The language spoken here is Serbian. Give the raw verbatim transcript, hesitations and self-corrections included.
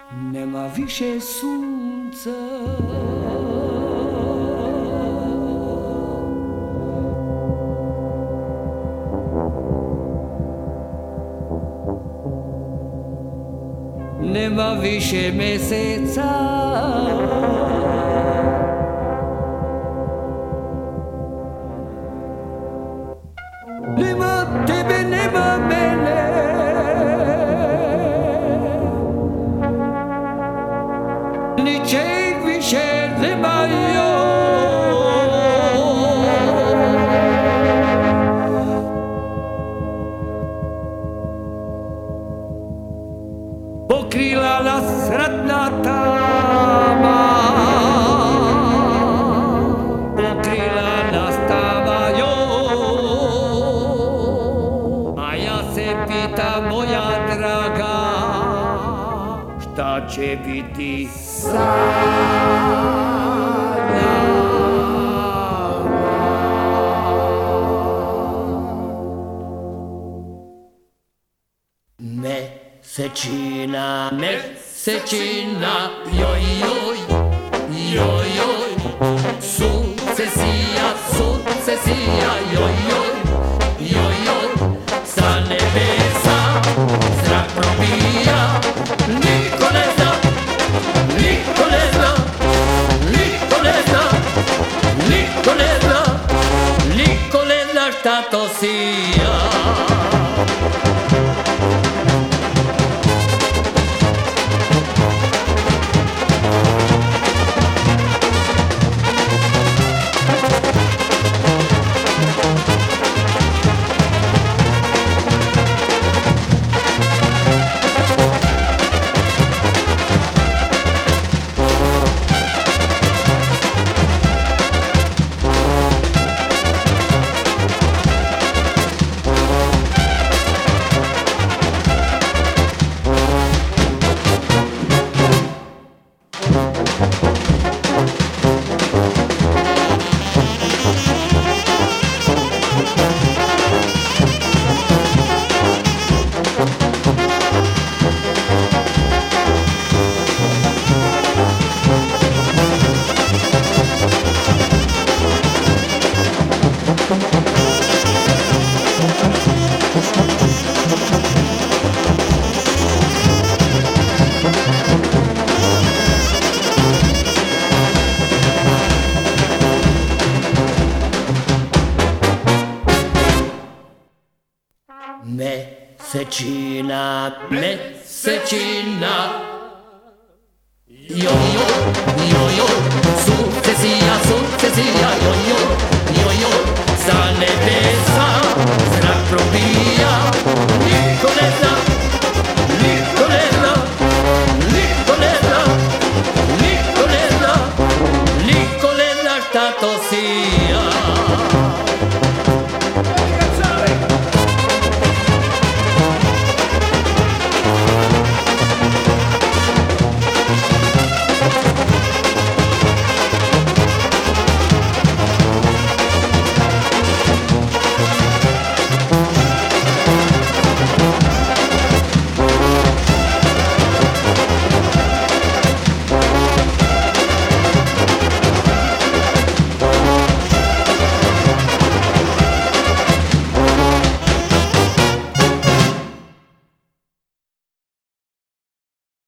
Nema više sunca, nema više meseca, nema tebe, nema mene, ničeg više nema joj. Pokrila nas ratna tama, pokrila nas tama joj. A ja se pitam, moja draga, šta će biti sa Mesečina, mesečina, joj, joj, joj, joj, sunce sija, sunce sija, joj, joj, joj, joj, sa nebesa zrak probija, niko ne zna, niko ne zna, niko ne zna, niko ne zna, niko ne zna šta to sija. Mesečina, mesečina, joj, joj, joj, joj, sunce sija, sunce sija, joj, joj, joj, joj, sa nebesa zrak probija.